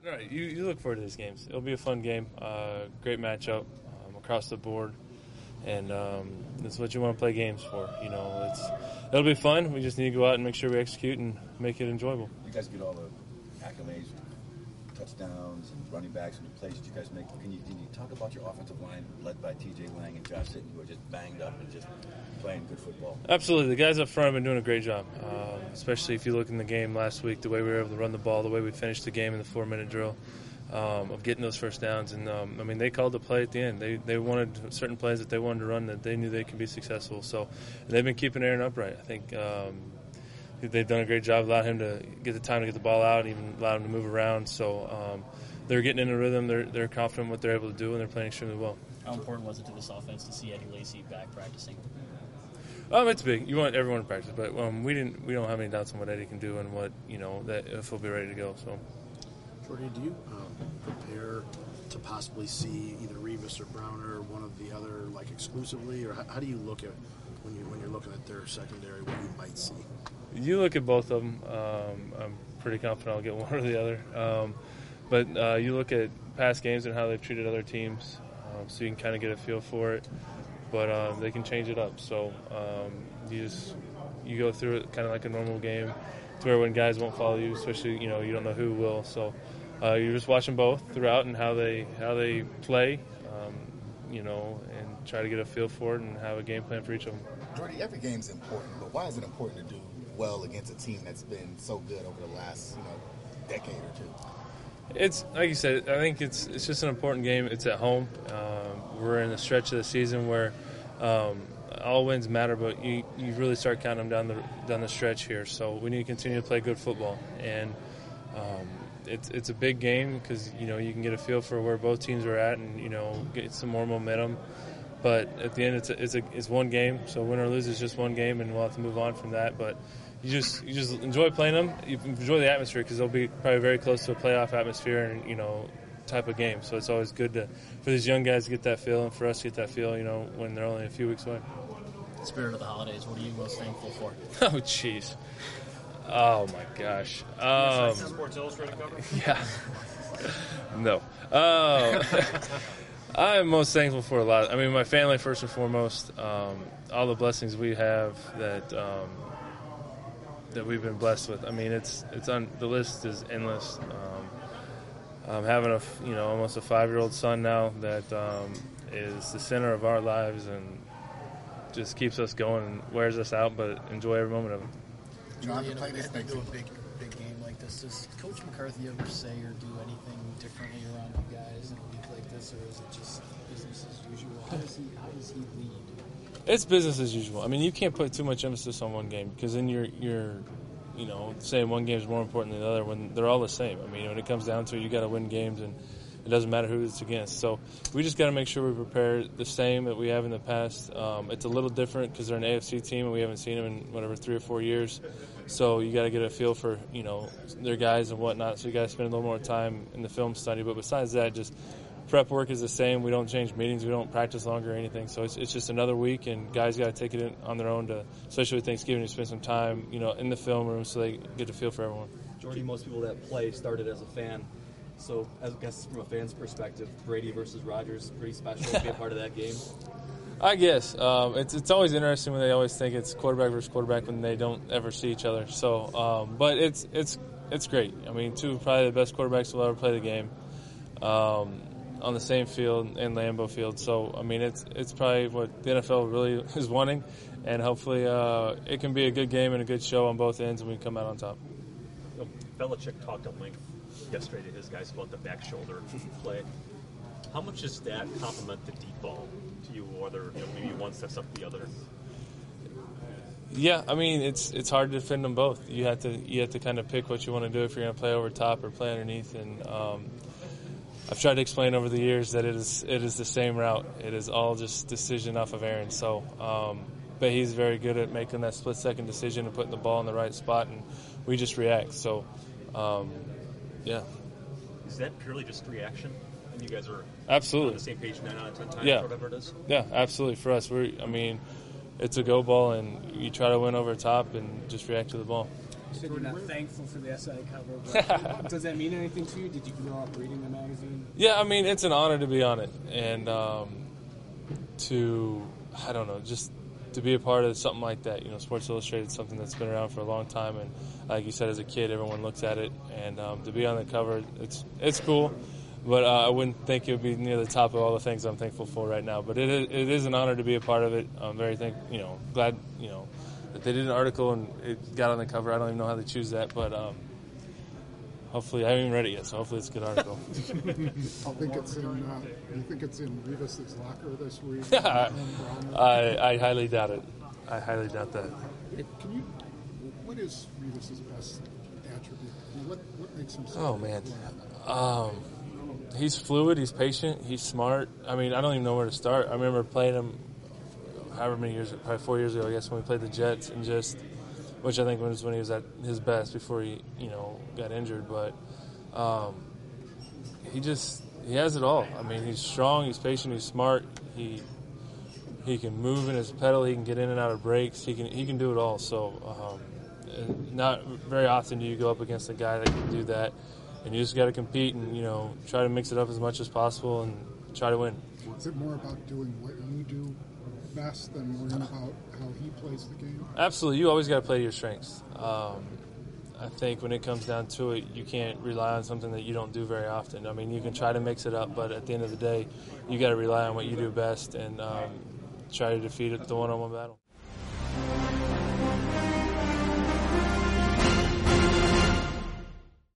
All right, you look forward to these games. It'll be a fun game, great matchup across the board, and that's what you want to play games for. It'll be fun. We just need to go out and make sure we execute and make it enjoyable. You guys get all the accolades, touchdowns, and running backs, and the plays that you guys make. Can you talk about your offensive line led by T.J. Lang and Josh Sitton, who are just banged up and just playing good football? Absolutely. The guys up front have been doing a great job, especially if you look in the game last week, the way we were able to run the ball, the way we finished the game in the 4-minute drill, of getting those first downs. And, they called the play at the end. They wanted certain plays that they wanted to run that they knew they could be successful. So they've been keeping Aaron upright. I think they've done a great job, allowed him to get the time to get the ball out, even allowed him to move around. So they're getting in a rhythm. They're confident in what they're able to do, and they're playing extremely well. How important was it to this offense to see Eddie Lacy back practicing? It's big. You want everyone to practice, but we don't have any doubts on what Eddie can do and what that if he'll be ready to go. So, Jordy, do you prepare to possibly see either Revis or Browner, or one of the other, like exclusively, or how do you look at when you're looking at their secondary, what you might see? You look at both of them. I'm pretty confident I'll get one or the other. But you look at past games and how they've treated other teams, so you can kind of get a feel for it. But they can change it up. So you go through it kind of like a normal game, to where when guys won't follow you, especially you don't know who will. So you're just watching both throughout and how they play, and try to get a feel for it and have a game plan for each of them. Jordy, every game's important, but why is it important to do well against a team that's been so good over the last decade or two? It's like you said. I think it's just an important game. It's at home. We're in the stretch of the season where all wins matter, but you really start counting them down the stretch here. So we need to continue to play good football, and it's a big game because you can get a feel for where both teams are at, and get some more momentum. But at the end, it's one game. So win or lose is just one game, and we'll have to move on from that. But you just enjoy playing them. You enjoy the atmosphere because they'll be probably very close to a playoff atmosphere and type of game. So it's always good for these young guys to get that feel and for us to get that feel. When they're only a few weeks away. Spirit of the holidays. What are you most thankful for? Oh, jeez. Oh my gosh. Sports Illustrated cover? Yeah. No. I'm most thankful for a lot. My family first and foremost. All the blessings we have that we've been blessed with. It's on the list is endless. Having almost a 5-year-old son now that is the center of our lives and just keeps us going and wears us out, but enjoy every moment of it. You don't have to play this next do a big game like this. Does Coach McCarthy ever say or do anything differently around you guys in a week like this, or is it just business as usual? How does he lead? It's business as usual. You can't put too much emphasis on one game because then you're saying one game is more important than the other when they're all the same. When it comes down to it, you got to win games, and it doesn't matter who it's against. So we just got to make sure we prepare the same that we have in the past. It's a little different because they're an AFC team and we haven't seen them in 3 or 4 years. So you got to get a feel for their guys and whatnot. So you got to spend a little more time in the film study. But besides that, just prep work is the same. We don't change meetings. We don't practice longer or anything. So it's just another week, and guys got to take it on their own especially with Thanksgiving, to spend some time in the film room so they get a feel for everyone. Jordy, most people that play started as a fan. So, I guess from a fan's perspective, Brady versus Rodgers, pretty special to be a part of that game. I guess it's always interesting when they always think it's quarterback versus quarterback when they don't ever see each other. So, but it's great. Two probably the best quarterbacks will ever play the game on the same field in Lambeau Field. So, it's probably what the NFL really is wanting, and hopefully it can be a good game and a good show on both ends, and we come out on top. Belichick talked at length yesterday to his guys about the back shoulder play. How much does that complement the deep ball to you, or maybe one steps up the other? Yeah, it's hard to defend them both. You have to kind of pick what you want to do if you're going to play over top or play underneath. And I've tried to explain over the years that it is the same route. It is all just decision off of Aaron. So, but he's very good at making that split-second decision and putting the ball in the right spot, and we just react. So, yeah. Is that purely just reaction? And you guys are absolutely on the same page 9 out of 10 times, yeah. Or whatever it is? Yeah, absolutely. For us, it's a go ball, and you try to win over top and just react to the ball. You said you're not thankful for the SI cover, but does that mean anything to you? Did you grow up reading the magazine? Yeah, I mean, it's an honor to be on it, and just to be a part of something like that. You know, Sports Illustrated is something that's been around for a long time, and like you said, as a kid, everyone looks at it, and to be on the cover, it's cool. But I wouldn't think it would be near the top of all the things I'm thankful for right now. But it is an honor to be a part of it. I'm very glad that they did an article and it got on the cover. I don't even know how they choose that, but hopefully I haven't even read it yet. So hopefully it's a good article. Do you think it's in Revis's locker this week? I highly doubt it. I highly doubt that. What is Revis's best attribute? I mean, what makes him so Oh man. He's fluid, he's patient, he's smart. I mean, I don't even know where to start. I remember playing him however many years, probably 4 years ago, I guess, when we played the Jets, and which I think was when he was at his best before he, got injured. But he has it all. I mean, he's strong, he's patient, he's smart. He can move in his pedal, he can get in and out of breaks, he can do it all. So not very often do you go up against a guy that can do that. And you just got to compete and, try to mix it up as much as possible and try to win. Is it more about doing what you do best than worrying about how he plays the game? Absolutely. You always got to play to your strengths. I think when it comes down to it, you can't rely on something that you don't do very often. I mean, you can try to mix it up, but at the end of the day, you got to rely on what you do best and try to defeat it with the one-on-one battle.